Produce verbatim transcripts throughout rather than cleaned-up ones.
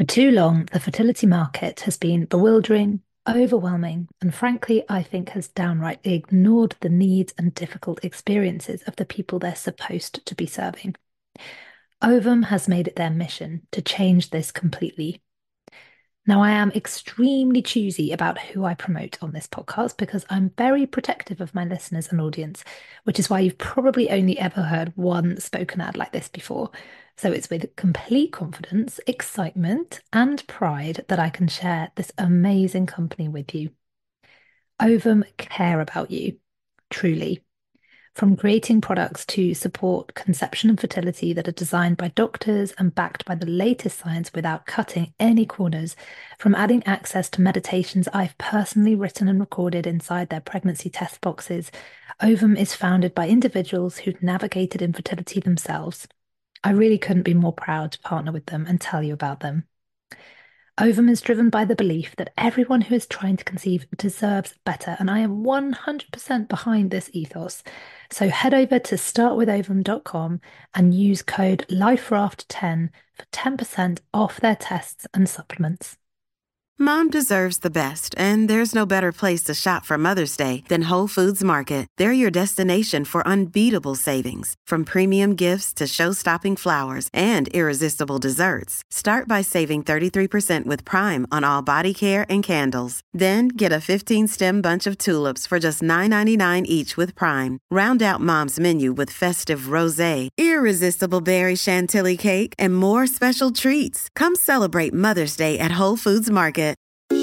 For too long, the fertility market has been bewildering, overwhelming, and frankly, I think has downright ignored the needs and difficult experiences of the people they're supposed to be serving. Ovum has made it their mission to change this completely. Now, I am extremely choosy about who I promote on this podcast because I'm very protective of my listeners and audience, which is why you've probably only ever heard one spoken ad like this before. So it's with complete confidence, excitement, and pride that I can share this amazing company with you. Ovum care about you, truly. From creating products to support conception and fertility that are designed by doctors and backed by the latest science without cutting any corners, from adding access to meditations I've personally written and recorded inside their pregnancy test boxes, Ovum is founded by individuals who'd navigated infertility themselves. I really couldn't be more proud to partner with them and tell you about them. Ovum is driven by the belief that everyone who is trying to conceive deserves better, and I am one hundred percent behind this ethos. So head over to start with ovum dot com and use code LifeRaft ten for ten percent off their tests and supplements. Mom deserves the best, and there's no better place to shop for Mother's Day than Whole Foods Market. They're your destination for unbeatable savings, from premium gifts to show-stopping flowers and irresistible desserts. Start by saving thirty-three percent with Prime on all body care and candles. Then get a fifteen-stem bunch of tulips for just nine ninety-nine each with Prime. Round out Mom's menu with festive rosé, irresistible berry chantilly cake, and more special treats. Come celebrate Mother's Day at Whole Foods Market.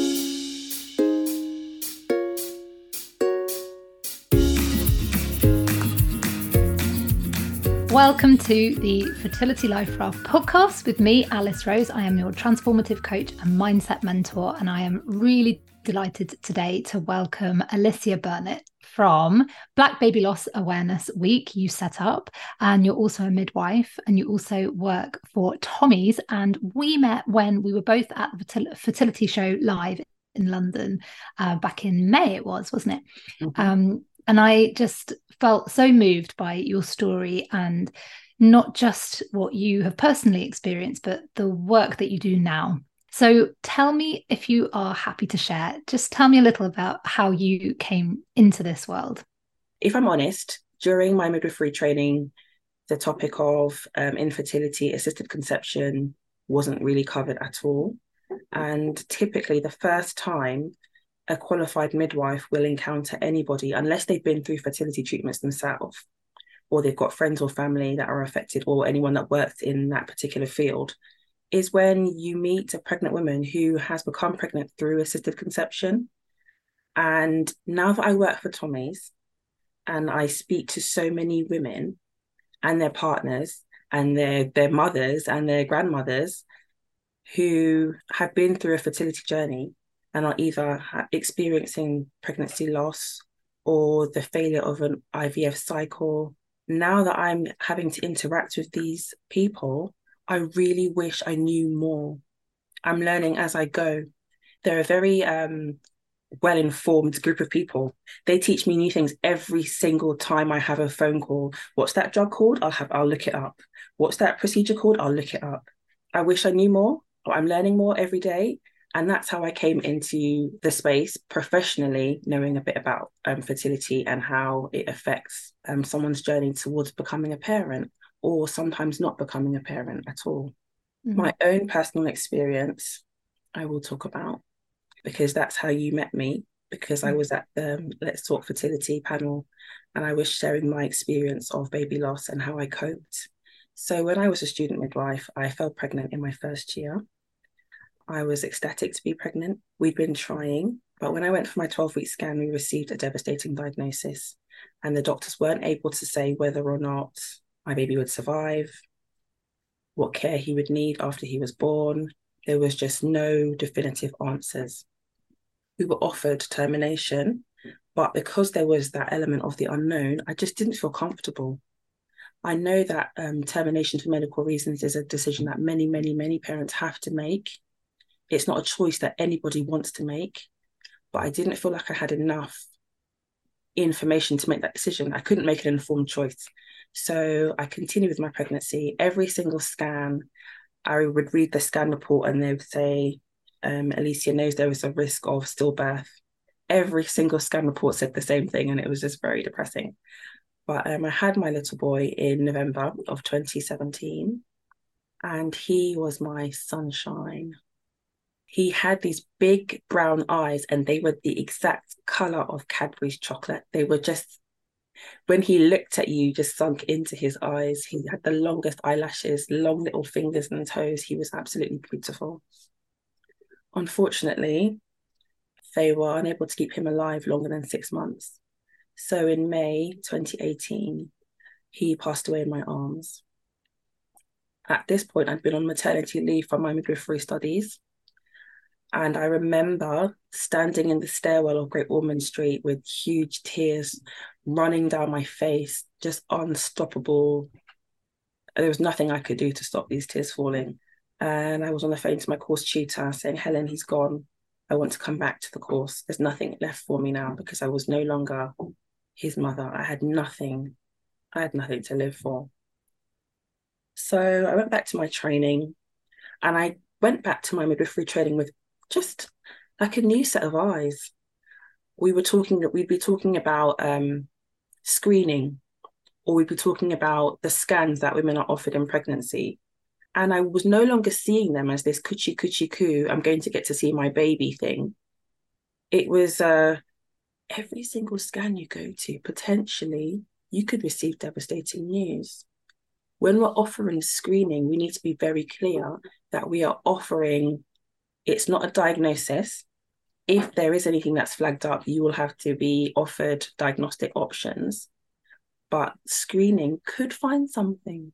Welcome to the Fertility Life Raft podcast with me, Alice Rose. I am your transformative coach and mindset mentor, and I am really delighted today to welcome Alicia Burnett from Black Baby Loss Awareness Week you set up, and you're also a midwife and you also work for Tommy's, and we met when we were both at the fertility show live in London uh, back in May it was, wasn't it? Mm-hmm. Um, and I just felt so moved by your story, and not just what you have personally experienced, but the work that you do now. So tell me, if you are happy to share, just tell me a little about how you came into this world. If I'm honest, during my midwifery training, the topic of um, infertility, assisted conception wasn't really covered at all. And typically the first time a qualified midwife will encounter anybody, unless they've been through fertility treatments themselves, or they've got friends or family that are affected, or anyone that works in that particular field, is when you meet a pregnant woman who has become pregnant through assisted conception. And now that I work for Tommy's and I speak to so many women and their partners and their, their mothers and their grandmothers who have been through a fertility journey and are either experiencing pregnancy loss or the failure of an I V F cycle. Now that I'm having to interact with these people, I really wish I knew more. I'm learning as I go. They're a very um, well-informed group of people. They teach me new things every single time I have a phone call. What's that drug called? I'll have, I'll look it up. What's that procedure called? I'll look it up. I wish I knew more, but I'm learning more every day. And that's how I came into the space professionally, knowing a bit about um, fertility and how it affects um, someone's journey towards becoming a parent, or sometimes not becoming a parent at all. Mm-hmm. My own personal experience, I will talk about, because that's how you met me, because mm-hmm. I was at the Let's Talk Fertility panel and I was sharing my experience of baby loss and how I coped. So when I was a student midwife, I fell pregnant in my first year. I was ecstatic to be pregnant. We'd been trying, but when I went for my twelve-week scan, we received a devastating diagnosis, and the doctors weren't able to say whether or not my baby would survive, what care he would need after he was born. There was just no definitive answers. We were offered termination, but because there was that element of the unknown, I just didn't feel comfortable. I know that um, termination for medical reasons is a decision that many, many, many parents have to make. It's not a choice that anybody wants to make, but I didn't feel like I had enough information to make that decision. I couldn't make an informed choice. So I continued with my pregnancy. Every single scan, I would read the scan report and they would say, um, Alicia knows there is a risk of stillbirth. Every single scan report said the same thing, and it was just very depressing. But um, I had my little boy in November of twenty seventeen, and he was my sunshine. He had these big brown eyes, and they were the exact color of Cadbury's chocolate. They were just, when he looked at you, just sunk into his eyes. He had the longest eyelashes, long little fingers and toes. He was absolutely beautiful. Unfortunately, they were unable to keep him alive longer than six months. So in May twenty eighteen, he passed away in my arms. At this point, I'd been on maternity leave from my midwifery studies. And I remember standing in the stairwell of Great Ormond Street with huge tears running down my face, just unstoppable. There was nothing I could do to stop these tears falling. And I was on the phone to my course tutor saying, Helen, he's gone. I want to come back to the course. There's nothing left for me now because I was no longer his mother. I had nothing. I had nothing to live for. So I went back to my training, and I went back to my midwifery training with just like a new set of eyes. We were talking that we'd be talking about um, screening, or we'd be talking about the scans that women are offered in pregnancy. And I was no longer seeing them as this coochie coochie coo, I'm going to get to see my baby thing. It was uh, every single scan you go to, potentially, you could receive devastating news. When we're offering screening, we need to be very clear that we are offering, it's not a diagnosis. If there is anything that's flagged up, you will have to be offered diagnostic options. But screening could find something.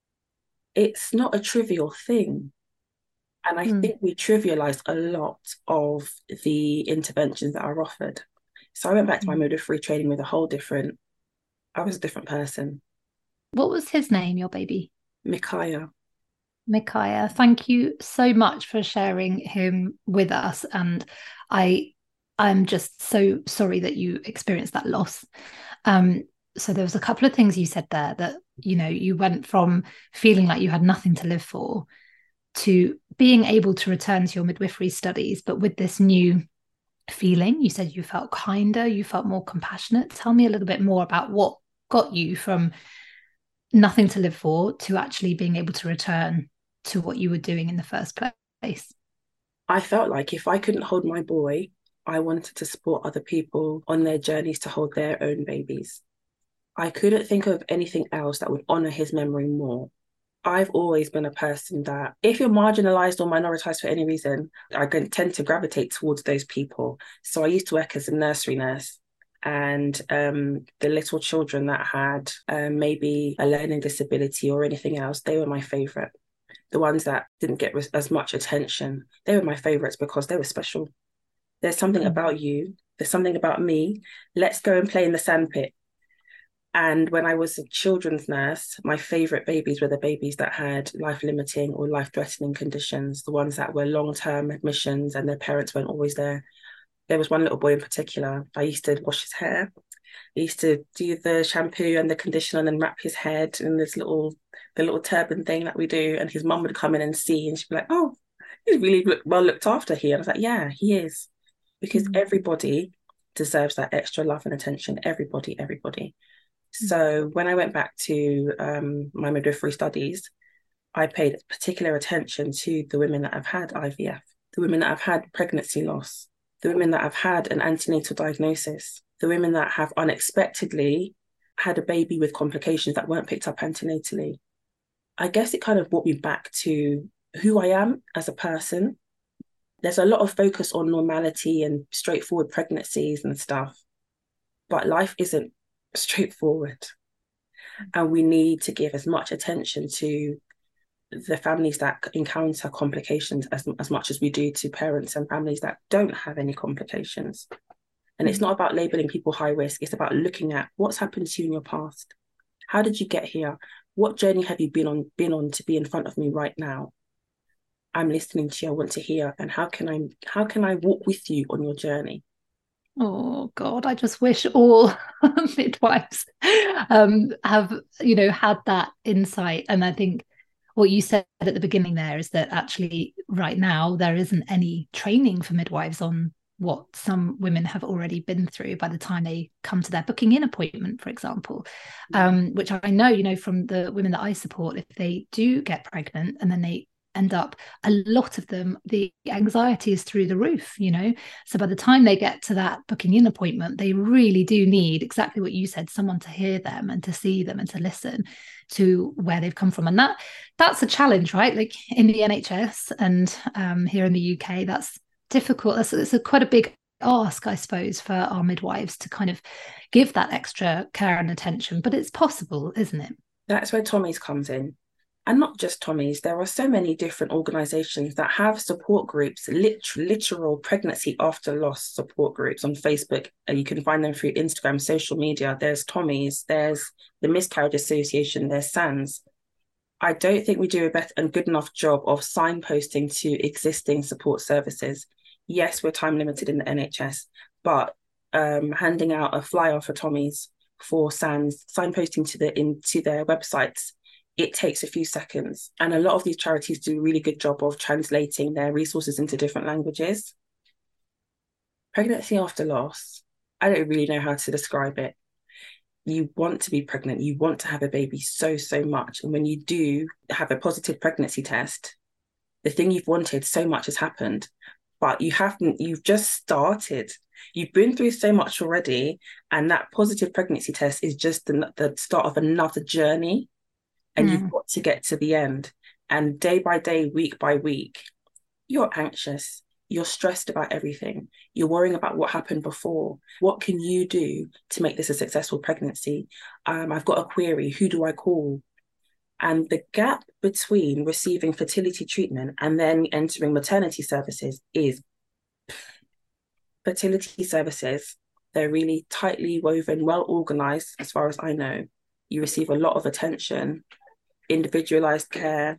It's not a trivial thing. And I mm. think we trivialize a lot of the interventions that are offered. So I went back to my midwifery training with a whole different, I was a different person. What was his name, your baby? Micaiah. Micaiah, thank you so much for sharing him with us. And I, I'm just so sorry that you experienced that loss. Um, so there was a couple of things you said there that, you know, you went from feeling like you had nothing to live for to being able to return to your midwifery studies, but with this new feeling. You said you felt kinder, you felt more compassionate. Tell me a little bit more about what got you from nothing to live for to actually being able to return to what you were doing in the first place. I felt like if I couldn't hold my boy, I wanted to support other people on their journeys to hold their own babies. I couldn't think of anything else that would honour his memory more. I've always been a person that if you're marginalised or minoritized for any reason, I can tend to gravitate towards those people. So I used to work as a nursery nurse, and um, the little children that had um, maybe a learning disability or anything else, they were my favourite. The ones that didn't get as much attention, they were my favourites because they were special. There's something mm-hmm. about you. There's something about me. Let's go and play in the sandpit. And when I was a children's nurse, my favourite babies were the babies that had life-limiting or life-threatening conditions, the ones that were long-term admissions and their parents weren't always there. There was one little boy in particular. I used to wash his hair. I used to do the shampoo and the conditioner and then wrap his head in this little, the little turban thing that we do. And his mum would come in and see, and she'd be like, oh, he's really look, well looked after here. And I was like, yeah, he is. Because mm-hmm. everybody deserves that extra love and attention. Everybody, everybody. So when I went back to um, my midwifery studies, I paid particular attention to the women that have had I V F, the women that have had pregnancy loss, the women that have had an antenatal diagnosis, the women that have unexpectedly had a baby with complications that weren't picked up antenatally. I guess it kind of brought me back to who I am as a person. There's a lot of focus on normality and straightforward pregnancies and stuff, but life isn't straightforward, and we need to give as much attention to the families that encounter complications as, as much as we do to parents and families that don't have any complications. And it's not about labeling people high risk, it's about looking at what's happened to you in your past. How did you get here? What journey have you been on been on to be in front of me right now? I'm listening to you, I want to hear, and how can I how can I walk with you on your journey? Oh God, I just wish all midwives um, have, you know, had that insight. And I think what you said at the beginning there is that actually right now there isn't any training for midwives on what some women have already been through by the time they come to their booking in appointment, for example, um, which I know, you know, from the women that I support, if they do get pregnant and then they end up, a lot of them, the anxiety is through the roof, you know. So by the time they get to that booking in appointment, they really do need exactly what you said, someone to hear them and to see them and to listen to where they've come from. And that that's a challenge, right? Like in the N H S and um, here in the U K, that's difficult. That's it's a quite a big ask, I suppose, for our midwives to kind of give that extra care and attention. But it's possible, isn't it? That's where Tommy's comes in. And not just Tommy's, there are so many different organisations that have support groups, lit- literal pregnancy after loss support groups on Facebook. And you can find them through Instagram, social media. There's Tommy's, there's the Miscarriage Association, there's S A N S. I don't think we do a better and good enough job of signposting to existing support services. Yes, we're time limited in the N H S, but um, handing out a flyer for Tommy's, for S A N S, signposting to the into their websites, it takes a few seconds. And a lot of these charities do a really good job of translating their resources into different languages. Pregnancy after loss, I don't really know how to describe it. You want to be pregnant, you want to have a baby so, so much. And when you do have a positive pregnancy test, the thing you've wanted so much has happened, but you haven't, you've just started. You've been through so much already, and that positive pregnancy test is just the, the start of another journey. And mm. you've got to get to the end. And day by day, week by week, you're anxious. You're stressed about everything. You're worrying about what happened before. What can you do to make this a successful pregnancy? Um, I've got a query. Who do I call? And the gap between receiving fertility treatment and then entering maternity services is fertility services. They're really tightly woven, well organized, as far as I know. You receive a lot of attention, individualized care,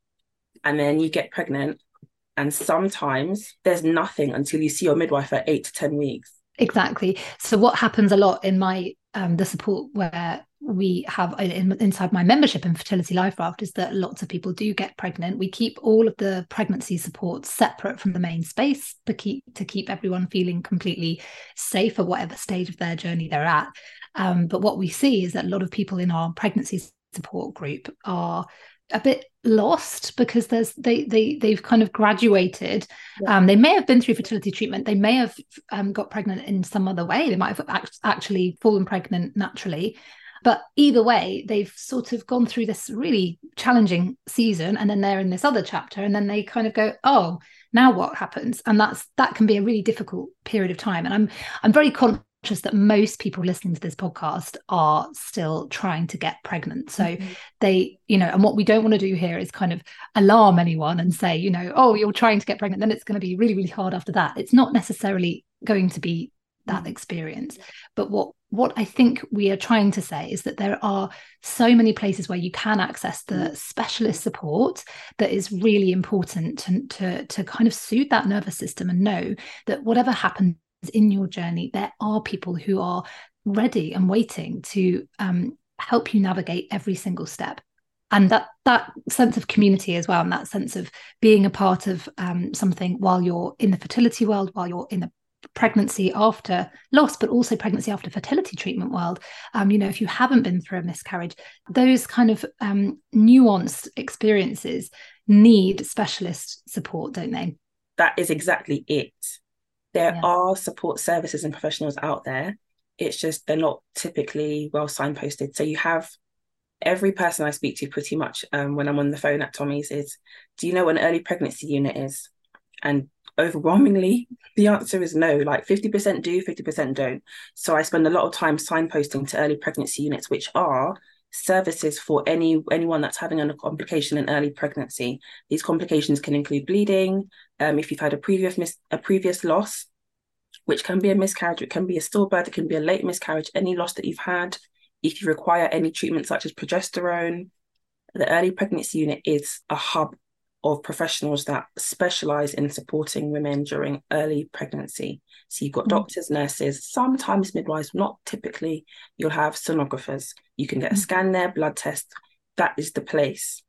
and then you get pregnant. And sometimes there's nothing until you see your midwife at eight to ten weeks. Exactly. So what happens a lot in my um, the support where we have in, inside my membership in Fertility Life Raft is that lots of people do get pregnant. We keep all of the pregnancy support separate from the main space to keep to keep everyone feeling completely safe at whatever stage of their journey they're at. Um, but what we see is that a lot of people in our pregnancy support group are a bit lost because there's they they they've kind of graduated. Yeah. Um, they may have been through fertility treatment. They may have um, got pregnant in some other way. They might have act- actually fallen pregnant naturally. But either way, they've sort of gone through this really challenging season, and then they're in this other chapter, and then they kind of go, "Oh, now what happens?" And that's that can be a really difficult period of time. And I'm I'm very conscious that most people listening to this podcast are still trying to get pregnant. So mm-hmm. they, you know, and what we don't want to do here is kind of alarm anyone and say, you know, oh, you're trying to get pregnant, then it's going to be really, really hard after that. It's not necessarily going to be that mm-hmm. experience. But what what I think we are trying to say is that there are so many places where you can access the specialist support that is really important to, to, to kind of soothe that nervous system and know that whatever happens in your journey, there are people who are ready and waiting to um, help you navigate every single step. And that that sense of community as well, and that sense of being a part of um, something while you're in the fertility world, while you're in the pregnancy after loss, but also pregnancy after fertility treatment world. Um, you know, if you haven't been through a miscarriage, those kind of um, nuanced experiences need specialist support, don't they? That is exactly it. There Yeah. are support services and professionals out there. It's just they're not typically well signposted. So you have every person I speak to pretty much um, when I'm on the phone at Tommy's is, do you know what an early pregnancy unit is? And overwhelmingly, the answer is no. Like fifty percent do, fifty percent don't. So I spend a lot of time signposting to early pregnancy units, which are services for any anyone that's having a complication in early pregnancy. These complications can include bleeding, um, if you've had a previous mis- a previous loss, which can be a miscarriage, it can be a stillbirth, it can be a late miscarriage, any loss that you've had. If you require any treatment such as progesterone, the early pregnancy unit is a hub of professionals that specialize in supporting women during early pregnancy. So you've got mm-hmm. doctors, nurses, sometimes midwives, not typically. You'll have sonographers. You can get a scan there, blood test. That is the place.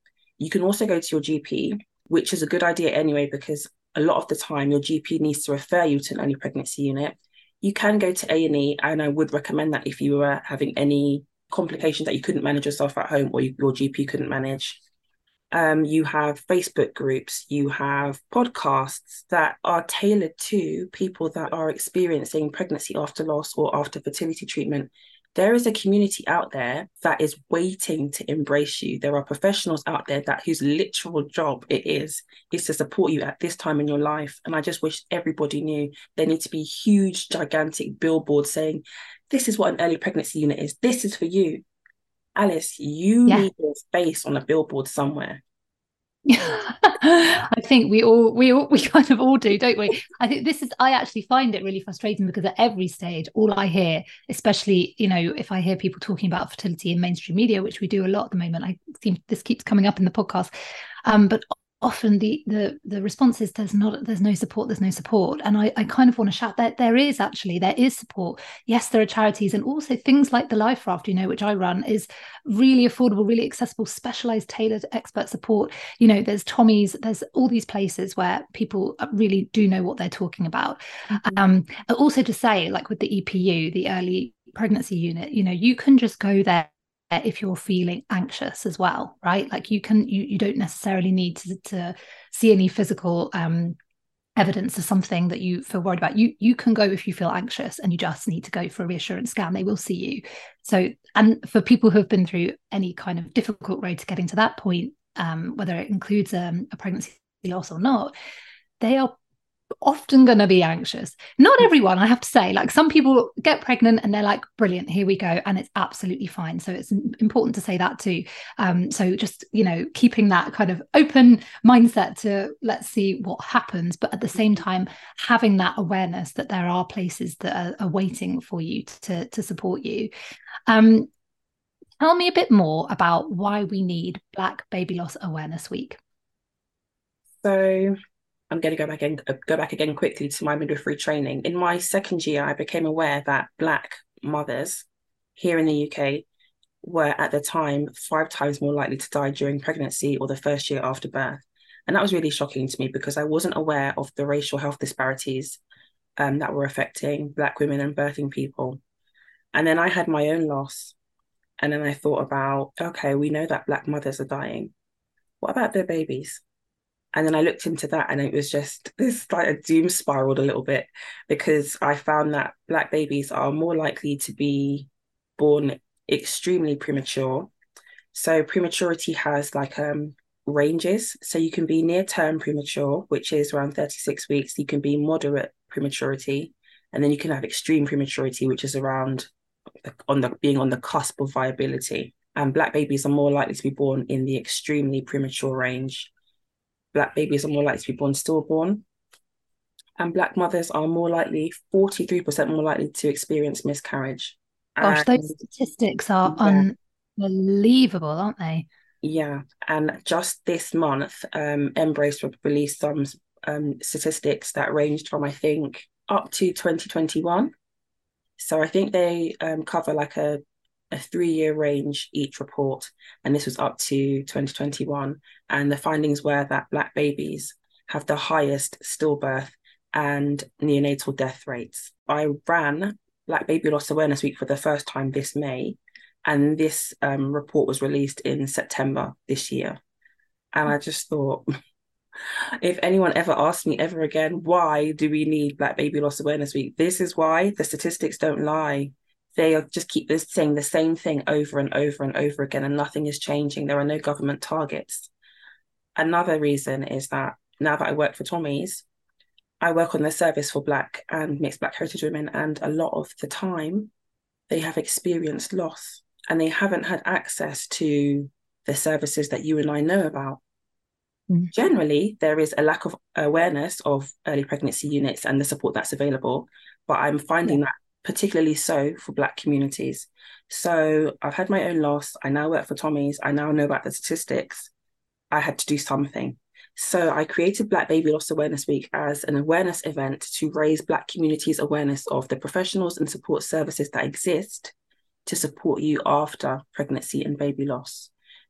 You can also go to your G P, which is a good idea anyway, because a lot of the time your G P needs to refer you to an early pregnancy unit. You can go to A and E, and I would recommend that if you were having any complications that you couldn't manage yourself at home or you, your G P couldn't manage. Um, you have Facebook groups, you have podcasts that are tailored to people that are experiencing pregnancy after loss or after fertility treatment. There is a community out there that is waiting to embrace you. There are professionals out there that whose literal job it is, is to support you at this time in your life. And I just wish everybody knew there need to be huge, gigantic billboards saying, this is what an early pregnancy unit is. This is for you. Alice, you Yeah. need a space on a billboard somewhere. I think we all we all we kind of all do, don't we? I think this is I actually find it really frustrating because at every stage, all I hear, especially, you know, if I hear people talking about fertility in mainstream media, which we do a lot at the moment, I seem this keeps coming up in the podcast. Um, but often the the the response is there's not there's no support, there's no support. And I, I kind of want to shout that there is actually, there is support. Yes, there are charities, and also things like the Life Raft, you know, which I run, is really affordable, really accessible, specialized, tailored expert support. You know, there's Tommy's, there's all these places where people really do know what they're talking about. Mm-hmm. Um, also to say, like with the E P U, the early pregnancy unit, you know, you can just go there if you're feeling anxious as well, right? Like you can, you, you don't necessarily need to, to see any physical um, evidence of something that you feel worried about. You you can go if you feel anxious and you just need to go for a reassurance scan. They will see you. So, and for people who have been through any kind of difficult road to getting to that point, um, whether it includes um, a pregnancy loss or not, they are often going to be anxious. Not everyone, I have to say. Like some people get pregnant and they're like, brilliant, here we go, and it's absolutely fine. So it's important to say that too. Um, so just, you know, keeping that kind of open mindset to let's see what happens, but at the same time having that awareness that there are places that are, are waiting for you to to support you. Um, tell me a bit more about why we need Black Baby Loss Awareness Week. So I'm going to go back again, go back again quickly to my midwifery training. In my second year, I became aware that Black mothers here in the U K were at the time five times more likely to die during pregnancy or the first year after birth. And that was really shocking to me because I wasn't aware of the racial health disparities um, that were affecting Black women and birthing people. And then I had my own loss. And then I thought about, okay, we know that Black mothers are dying. What about their babies? And then I looked into that and it was just this like a doom spiraled a little bit because I found that Black babies are more likely to be born extremely premature. So prematurity has like um ranges. So you can be near term premature, which is around thirty-six weeks. You can be moderate prematurity, and then you can have extreme prematurity, which is around on the being on the cusp of viability. And Black babies are more likely to be born in the extremely premature range. Black babies are more likely to be born stillborn. And Black mothers are more likely, forty-three percent more likely to experience miscarriage. Gosh, and, those statistics are yeah, unbelievable, aren't they? Yeah. And just this month, um, Embrace released some um, statistics that ranged from, I think, up to twenty twenty-one. So I think they um, cover like a a three-year range each report, and this was up to twenty twenty-one. And the findings were that Black babies have the highest stillbirth and neonatal death rates. I ran Black Baby Loss Awareness Week for the first time this May, and this um, report was released in September this year. And I just thought, if anyone ever asks me ever again, why do we need Black Baby Loss Awareness Week? This is why. The statistics don't lie. They are just keep this saying the same thing over and over and over again, and nothing is changing. There are no government targets. Another reason is that now that I work for Tommy's, I work on the service for Black and mixed Black heritage women, and a lot of the time they have experienced loss and they haven't had access to the services that you and I know about. Mm. Generally, there is a lack of awareness of early pregnancy units and the support that's available, but I'm finding yeah. that particularly so for Black communities. So I've had my own loss. I now work for Tommy's. I now know about the statistics. I had to do something. So I created Black Baby Loss Awareness Week as an awareness event to raise Black communities' awareness of the professionals and support services that exist to support you after pregnancy and baby loss.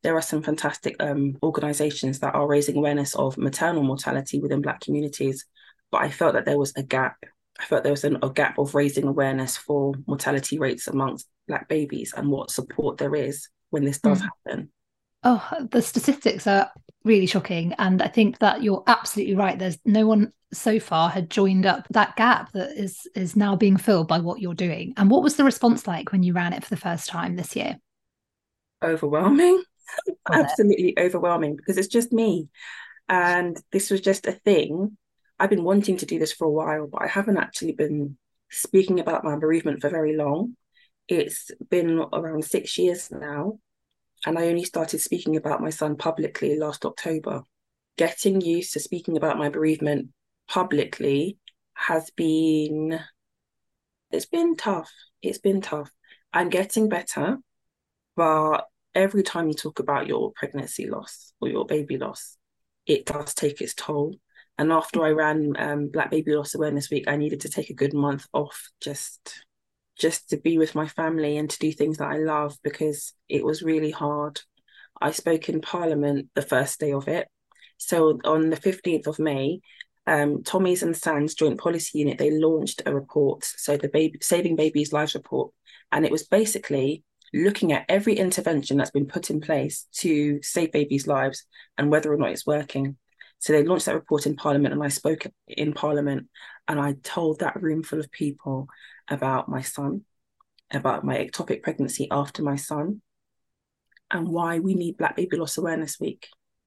there are some fantastic um, organisations that are raising awareness of maternal mortality within Black communities, but I felt that there was a gap. I felt there was an, a gap of raising awareness for mortality rates amongst Black babies and what support there is when this does Mm. happen. Oh, the statistics are really shocking. And I think that you're absolutely right. There's no one so far had joined up that gap that is is now being filled by what you're doing. And what was the response like when you ran it for the first time this year? Overwhelming, Was it? absolutely overwhelming, because it's just me. And this was just a thing. I've been wanting to do this for a while, but I haven't actually been speaking about my bereavement for very long. It's been around six years now, and I only started speaking about my son publicly last October. Getting used to speaking about my bereavement publicly has been, it's been tough. It's been tough. I'm getting better, but every time you talk about your pregnancy loss or your baby loss, it does take its toll. And after I ran um, Black Baby Loss Awareness Week, I needed to take a good month off just just to be with my family and to do things that I love, because it was really hard. I spoke in Parliament the first day of it. So on the fifteenth of May, um, Tommy's and Sand's Joint Policy Unit, they launched a report, so the baby Saving Babies Lives report. And it was basically looking at every intervention that's been put in place to save babies' lives and whether or not it's working. So they launched that report in Parliament, and I spoke in Parliament, and I told that room full of people about my son, about my ectopic pregnancy after my son, and why we need Black Baby Loss Awareness Week.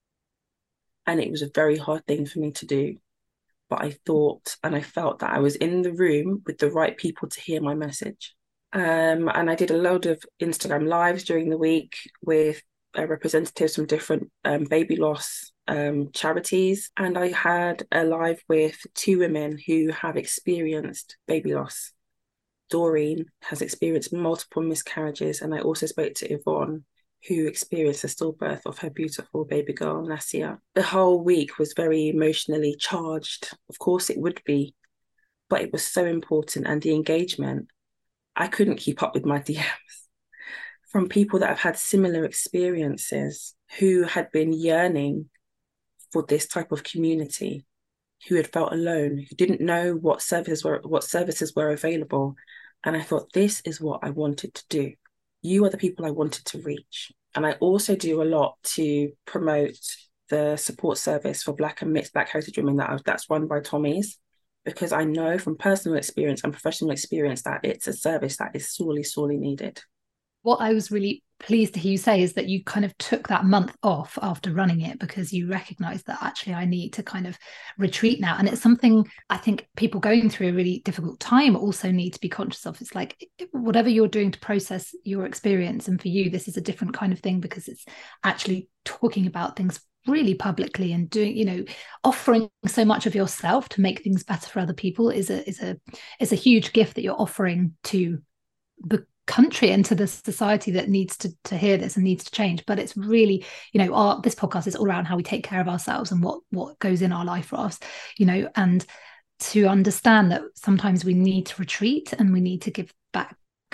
And it was a very hard thing for me to do. But I thought and I felt that I was in the room with the right people to hear my message. Um, and I did a load of Instagram lives during the week with uh, representatives from different um, baby loss um, charities. And I had a live with two women who have experienced baby loss. Doreen has experienced multiple miscarriages, and I also spoke to Yvonne, who experienced the stillbirth of her beautiful baby girl, Nasia. The whole week was very emotionally charged. Of course it would be, but it was so important. And the engagement, I couldn't keep up with my D Ms from people that have had similar experiences, who had been yearning for this type of community, who had felt alone, who didn't know what services were what services were available. And I thought, this is what I wanted to do. You are the people I wanted to reach. And I also do a lot to promote the support service for Black and mixed Black heritage women that I, that's run by Tommy's, because I know from personal experience and professional experience that it's a service that is sorely, sorely needed. What I was really pleased to hear you say is that you kind of took that month off after running it because you recognized that actually I need to kind of retreat now. And it's something I think people going through a really difficult time also need to be conscious of. It's like whatever you're doing to process your experience, and for you this is a different kind of thing because it's actually talking about things really publicly and doing, you know, offering so much of yourself to make things better for other people is a is a is a huge gift that you're offering to the country and to the society that needs to to hear this and needs to change. But it's really, you know, our this podcast is all around how we take care of ourselves and what what goes in our life for us, you know, and to understand that sometimes we need to retreat and we need to give back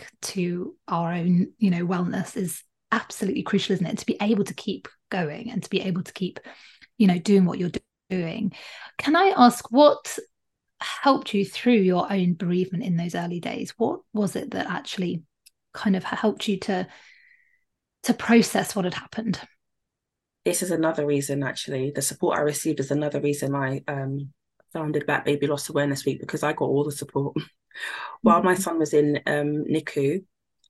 to our own, you know, wellness is absolutely crucial, isn't it? To be able to keep going and to be able to keep, you know, doing what you're doing. Can I ask what helped you through your own bereavement in those early days? What was it that actually kind of helped you to to process what had happened? This is another reason, actually. The support I received is another reason I um, founded Black Baby Loss Awareness Week, because I got all the support. While Mm-hmm. my son was in um, N I C U,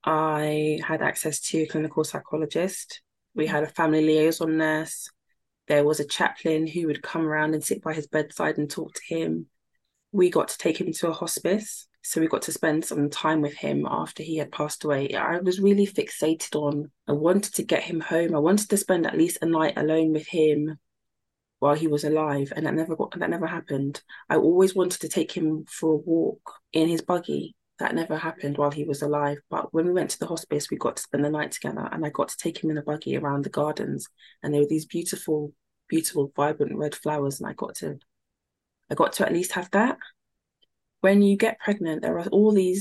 I had access to a clinical psychologist. We had a family liaison nurse. There was a chaplain who would come around and sit by his bedside and talk to him. We got to take him to a hospice. So we got to spend some time with him after he had passed away. I was really fixated on, I wanted to get him home. I wanted to spend at least a night alone with him while he was alive. And that never got, that never happened. I always wanted to take him for a walk in his buggy. That never happened while he was alive. But when we went to the hospice, we got to spend the night together, and I got to take him in a buggy around the gardens. And there were these beautiful, beautiful, vibrant red flowers. And I got to, I got to at least have that. When you get pregnant, there are all these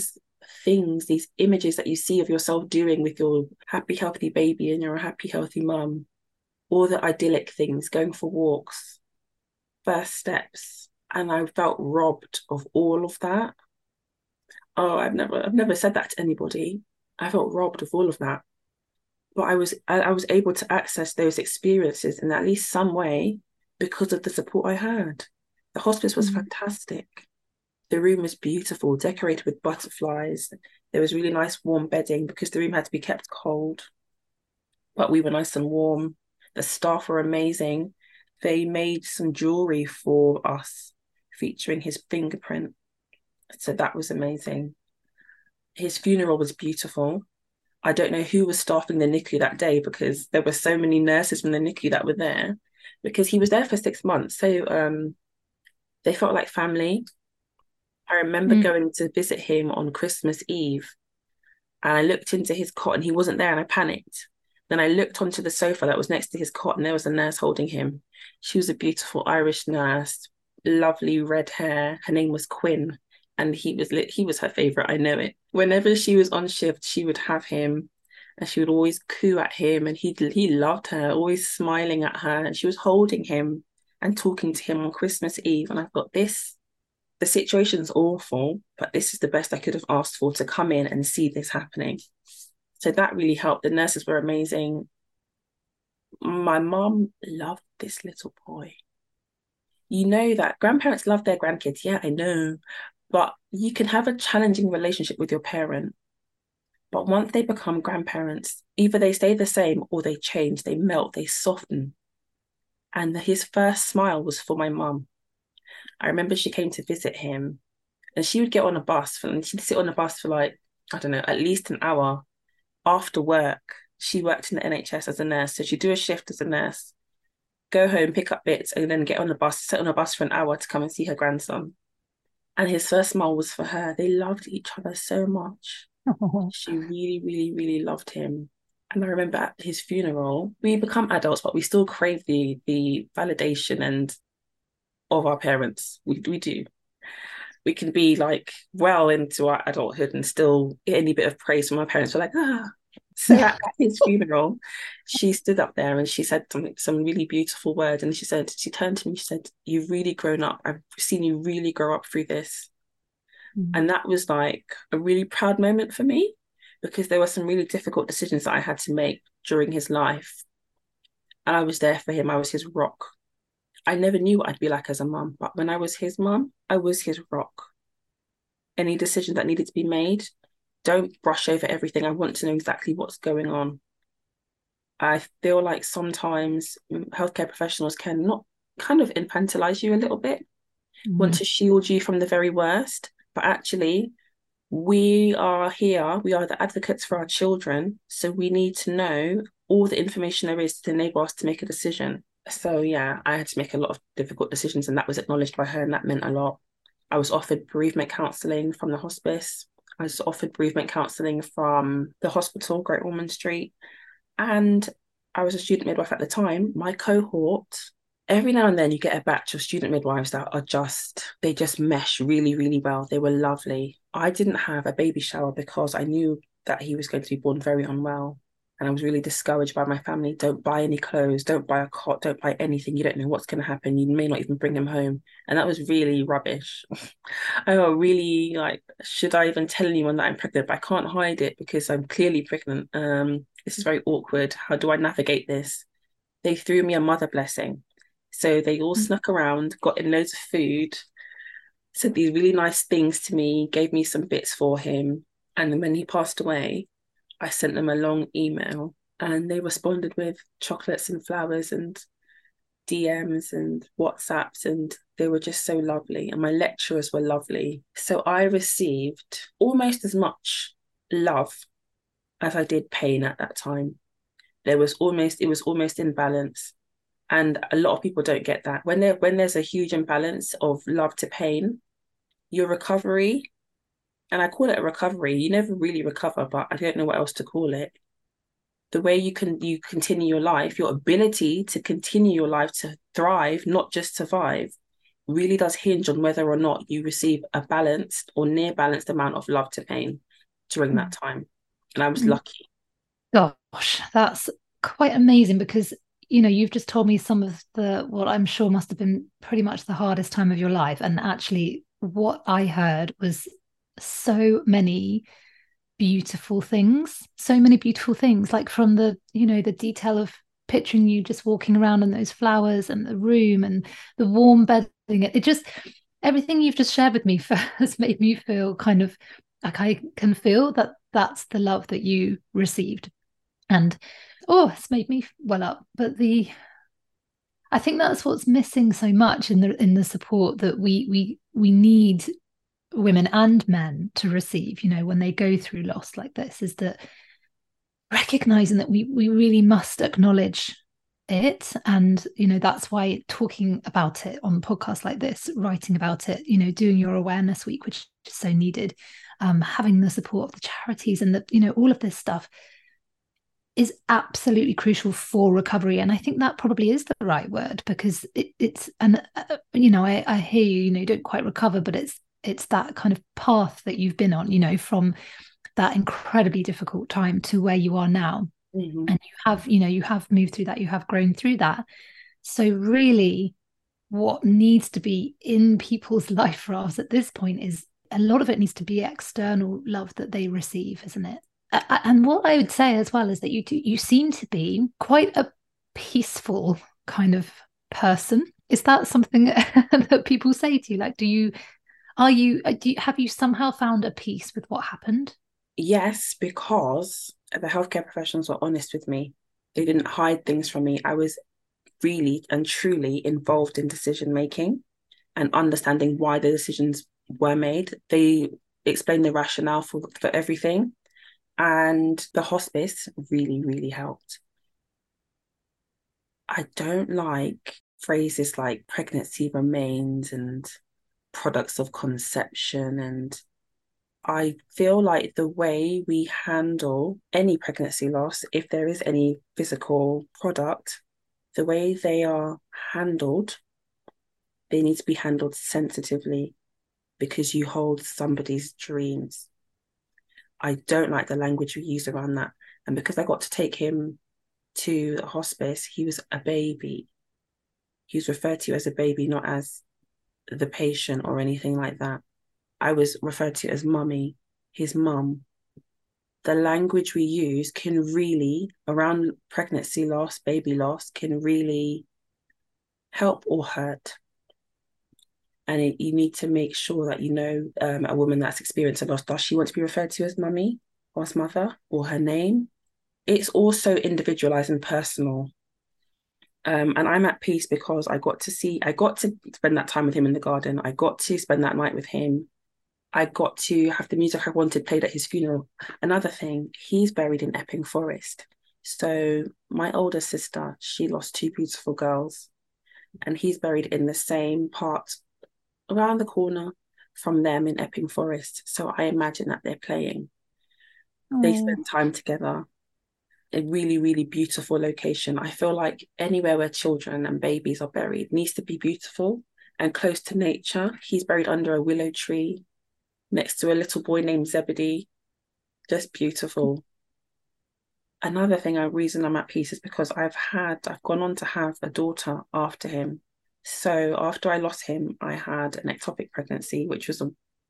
things, these images that you see of yourself doing with your happy, healthy baby and you're a happy, healthy mum, all the idyllic things, going for walks, first steps. And I felt robbed of all of that. Oh, I've never, I've never said that to anybody. I felt robbed of all of that. But I was, I, I was able to access those experiences in at least some way because of the support I had. The hospice was mm. fantastic. The room was beautiful, decorated with butterflies. There was really nice warm bedding because the room had to be kept cold. But we were nice and warm. The staff were amazing. They made some jewelry for us featuring his fingerprint. So that was amazing. His funeral was beautiful. I don't know who was staffing the N I C U that day because there were so many nurses from the N I C U that were there because he was there for six months. So um, they felt like family. I remember mm. going to visit him on Christmas Eve and I looked into his cot and he wasn't there and I panicked. Then I looked onto the sofa that was next to his cot and there was a nurse holding him. She was a beautiful Irish nurse, lovely red hair. Her name was Quinn and he was lit. He was her favourite, I know it. Whenever she was on shift, she would have him and she would always coo at him and he, he loved her, always smiling at her. And she was holding him and talking to him on Christmas Eve. And I thought, this, the situation's awful, but this is the best I could have asked for, to come in and see this happening. So that really helped. The nurses were amazing. My mom loved this little boy. You know that grandparents love their grandkids. Yeah, I know. But you can have a challenging relationship with your parent. But once they become grandparents, either they stay the same or they change, they melt, they soften. And his first smile was for my mum. I remember she came to visit him and she would get on a bus for, and she'd sit on the bus for like, I don't know, at least an hour. After work, she worked in the N H S as a nurse. So she'd do a shift as a nurse, go home, pick up bits, and then get on the bus, sit on a bus for an hour to come and see her grandson. And his first smile was for her. They loved each other so much. She really, really, really loved him. And I remember at his funeral, we become adults, but we still crave the the validation and of our parents. We we do. We can be like well into our adulthood and still get any bit of praise from our parents. We're like, ah. So at his funeral, she stood up there and she said some, some really beautiful words. And she said, she turned to me, she said, you've really grown up. I've seen you really grow up through this. Mm-hmm. And that was like a really proud moment for me because there were some really difficult decisions that I had to make during his life. And I was there for him. I was his rock. I never knew what I'd be like as a mum, but when I was his mum, I was his rock. Any decision that needed to be made, don't brush over everything. I want to know exactly what's going on. I feel like sometimes healthcare professionals can not kind of infantilize you a little bit, mm. want to shield you from the very worst, but actually we are here, we are the advocates for our children, so we need to know all the information there is to enable us to make a decision. So yeah, I had to make a lot of difficult decisions and that was acknowledged by her and that meant a lot. I was offered bereavement counselling from the hospice. I was offered bereavement counselling from the hospital, Great Ormond Street. And I was a student midwife at the time. My cohort, every now and then you get a batch of student midwives that are just, they just mesh really, really well. They were lovely. I didn't have a baby shower because I knew that he was going to be born very unwell. And I was really discouraged by my family. Don't buy any clothes, don't buy a cot, don't buy anything. You don't know what's going to happen. You may not even bring him home. And that was really rubbish. I got really like, should I even tell anyone that I'm pregnant? But I can't hide it because I'm clearly pregnant. Um, this is very awkward. How do I navigate this? They threw me a mother blessing. So they all snuck around, got in loads of food, said these really nice things to me, gave me some bits for him. And then when he passed away, I sent them a long email and they responded with chocolates and flowers and D Ms and WhatsApps, and they were just so lovely. And my lecturers were lovely. So I received almost as much love as I did pain at that time. There was almost, it was almost in balance. And a lot of people don't get that. When there, when there's a huge imbalance of love to pain, your recovery, and I call it a recovery. You never really recover, but I don't know what else to call it. The way you can you continue your life, your ability to continue your life, to thrive, not just survive, really does hinge on whether or not you receive a balanced or near balanced amount of love to pain. during that time. And I was lucky. Gosh, that's quite amazing because, you know, you've just told me some of the, what I'm sure must have been pretty much the hardest time of your life. And actually, what I heard was so many beautiful things, so many beautiful things, like from the, you know, the detail of picturing you just walking around in those flowers and the room and the warm bedding. It, it just, everything you've just shared with me has made me feel kind of like I can feel that that's the love that you received. And oh, it's made me well up. But the I think that's what's missing so much in the in the support that we we we need women and men to receive, you know, when they go through loss like this, is that recognizing that we we really must acknowledge it. And, you know, that's why talking about it on podcasts like this, writing about it, you know, doing your awareness week, which is so needed, um, having the support of the charities and the, you know, all of this stuff is absolutely crucial for recovery. And I think that probably is the right word, because it, it's, and, uh, you know, I, I hear you, you know, you don't quite recover, but it's, it's that kind of path that you've been on, you know, from that incredibly difficult time to where you are now. Mm-hmm. And you have, you know, you have moved through that, you have grown through that. So really what needs to be in people's life rafts at this point is a lot of it needs to be external love that they receive, isn't it? And what I would say as well is that you do, you seem to be quite a peaceful kind of person. Is that something that people say to you? Like, do you, are you, do you, have you somehow found a peace with what happened? Yes, because the healthcare professionals were honest with me. They didn't hide things from me. I was really and truly involved in decision making and understanding why the decisions were made. They explained the rationale for, for everything. And the hospice really, really helped. I don't like phrases like pregnancy remains and products of conception. And I feel like the way we handle any pregnancy loss, if there is any physical product, the way they are handled, they need to be handled sensitively because you hold somebody's dreams. I don't like the language we use around that. And because I got to take him to the hospice, he was a baby. He was referred to as a baby, not as the patient or anything like that. I was referred to as mummy, his mum. The language we use can really, around pregnancy loss, baby loss, can really help or hurt. And it, you need to make sure that you know um, a woman that's experienced a loss, does she want to be referred to as mummy or as mother or her name? It's also individualized and personal. Um, and I'm at peace because I got to see, I got to spend that time with him in the garden. I got to spend that night with him. I got to have the music I wanted played at his funeral. Another thing, he's buried in Epping Forest. So my older sister, she lost two beautiful girls, and he's buried in the same part around the corner from them in Epping Forest. So I imagine that they're playing. Aww. They spend time together. A really, really beautiful location. I feel like anywhere where children and babies are buried needs to be beautiful and close to nature. He's buried under a willow tree next to a little boy named Zebedee. Just beautiful. Another thing, a reason I'm at peace is because I've had, I've gone on to have a daughter after him. So after I lost him, I had an ectopic pregnancy, which was a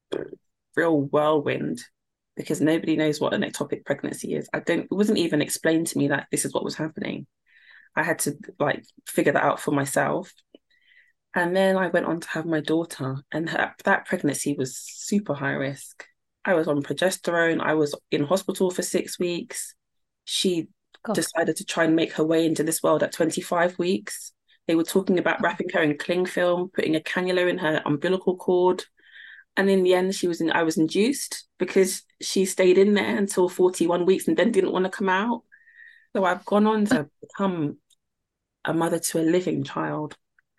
real whirlwind because nobody knows what an ectopic pregnancy is. I don't, it wasn't even explained to me that this is what was happening. I had to like figure that out for myself. And then I went on to have my daughter, and her, that pregnancy was super high risk. I was on progesterone. I was in hospital for six weeks. She God. decided to try and make her way into this world at twenty-five weeks. They were talking about wrapping her in cling film, putting a cannula in her umbilical cord. And in the end, she was in, I was induced because she stayed in there until forty-one weeks and then didn't want to come out. So I've gone on to become a mother to a living child.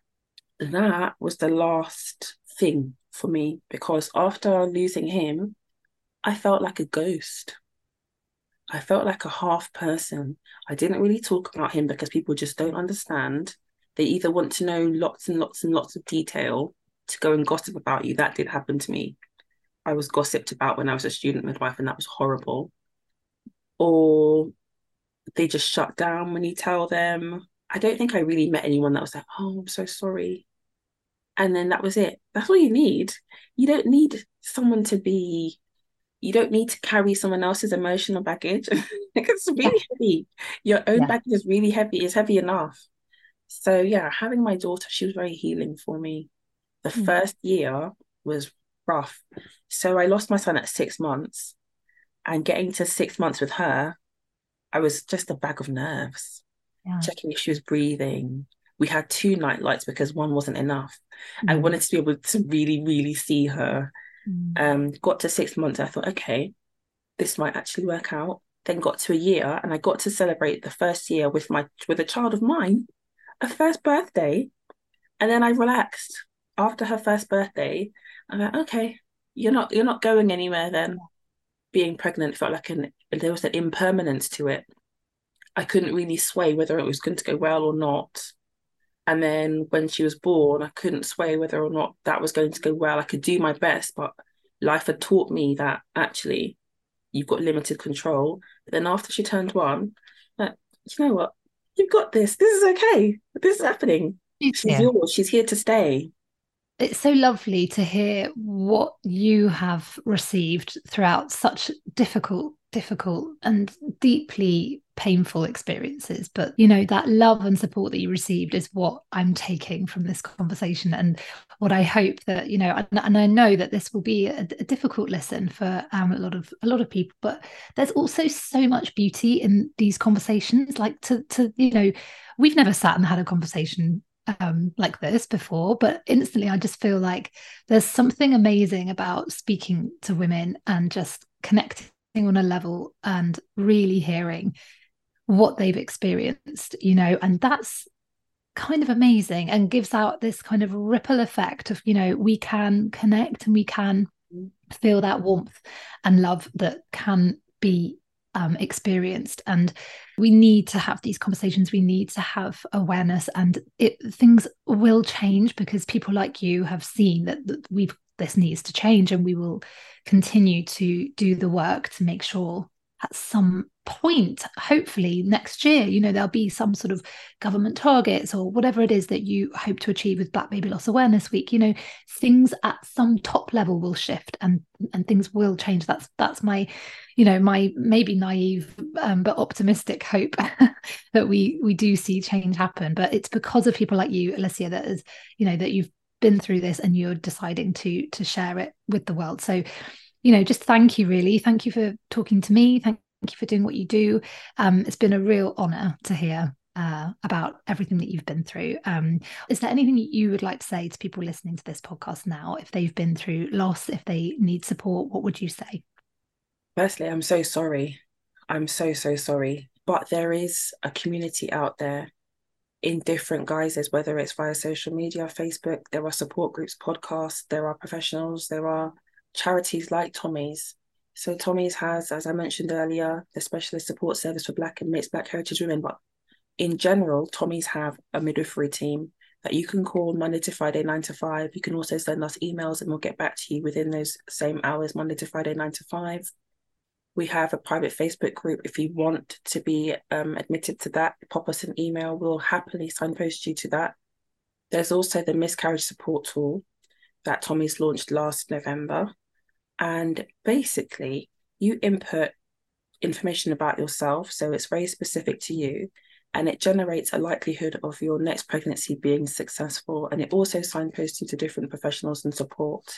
That was the last thing for me because after losing him, I felt like a ghost. I felt like a half person. I didn't really talk about him because people just don't understand. They either want to know lots and lots and lots of detail to go and gossip about you. That did happen to me. I was gossiped about when I was a student midwife, and that was horrible. Or they just shut down when you tell them. I don't think I really met anyone that was like, oh, I'm so sorry. And then that was it. That's all you need. You don't need someone to be, you don't need to carry someone else's emotional baggage. It's really heavy. Your own Yeah. baggage is really heavy. It's heavy enough. So yeah, having my daughter, she was very healing for me. The Mm. first year was rough. So I lost my son at six months, and getting to six months with her, I was just a bag of nerves, Yeah. checking if she was breathing. We had two night lights because one wasn't enough. Mm. I wanted to be able to really, really see her. Mm. Um, got to six months, I thought, okay, this might actually work out. Then got to a year, and I got to celebrate the first year with my with a child of mine, a first birthday. And then I relaxed after her first birthday. I'm like, okay, you're not you're not going anywhere then. Being pregnant felt like an there was an impermanence to it. I couldn't really sway whether it was going to go well or not. And then when she was born, I couldn't sway whether or not that was going to go well. I could do my best, but life had taught me that actually you've got limited control. But then after she turned one, like, you know what? You've got this. This is okay. This is happening. She's Yeah. yours. She's here to stay. It's so lovely to hear what you have received throughout such difficult, difficult and deeply painful experiences. But, you know, that love and support that you received is what I'm taking from this conversation, and what I hope that, you know, and, and I know that this will be a, a difficult listen for um, a lot of a lot of people, but there's also so much beauty in these conversations. Like to, to you know, we've never sat and had a conversation um like this before, but instantly I just feel like there's something amazing about speaking to women and just connecting on a level and really hearing what they've experienced, you know, and that's kind of amazing and gives out this kind of ripple effect of, you know, we can connect and we can feel that warmth and love that can be Um, experienced. And we need to have these conversations. We need to have awareness, and it things will change because people like you have seen that, that we've this needs to change, and we will continue to do the work to make sure at some point, hopefully next year, you know, there'll be some sort of government targets or whatever it is that you hope to achieve with Black Baby Loss Awareness Week. You know, things at some top level will shift, and and things will change. That's that's my, you know, my maybe naive um, but optimistic hope that we we do see change happen. But it's because of people like you, Alicia, that is, you know, that you've been through this and you're deciding to to share it with the world. So, you know, just thank you, really. Thank you for talking to me. Thank you for doing what you do. Um, it's been a real honor to hear uh, about everything that you've been through. Um, is there anything you would like to say to people listening to this podcast now, if they've been through loss, if they need support? What would you say? Firstly, I'm so sorry. I'm so, so sorry. But there is a community out there in different guises, whether it's via social media, Facebook, there are support groups, podcasts, there are professionals, there are charities like Tommy's. So Tommy's has, as I mentioned earlier, the specialist support service for Black and mixed Black heritage women. But in general, Tommy's have a midwifery team that you can call Monday to Friday, nine to five. You can also send us emails and we'll get back to you within those same hours, Monday to Friday, nine to five. We have a private Facebook group. If you want to be um, admitted to that, pop us an email. We'll happily signpost you to that. There's also the miscarriage support tool that Tommy's launched last November. And basically, you input information about yourself, so it's very specific to you, and it generates a likelihood of your next pregnancy being successful. And it also signposts you to different professionals and support.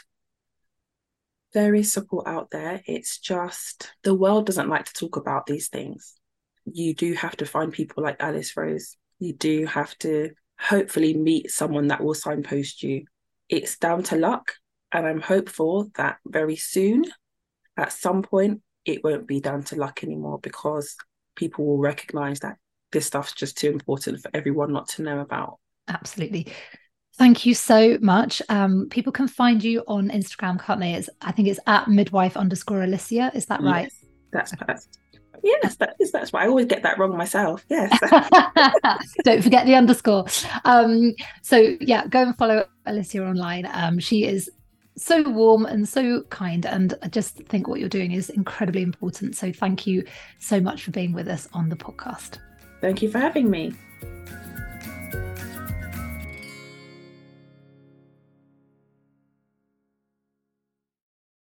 There is support out there. It's just the world doesn't like to talk about these things. You do have to find people like Alice Rose. You do have to hopefully meet someone that will signpost you. It's down to luck. And I'm hopeful that very soon, at some point, it won't be down to luck anymore, because people will recognize that this stuff's just too important for everyone not to know about. Absolutely. Thank you so much. Um, people can find you on Instagram, can't they? It's, I think it's at midwife underscore Alicia. Is that right? Yes, that's perfect. Yes, that is, that's why I always get that wrong myself. Yes. Don't forget the underscore. Um, so yeah, go and follow Alicia online. Um, she is so warm and so kind. And I just think what you're doing is incredibly important. So thank you so much for being with us on the podcast. Thank you for having me.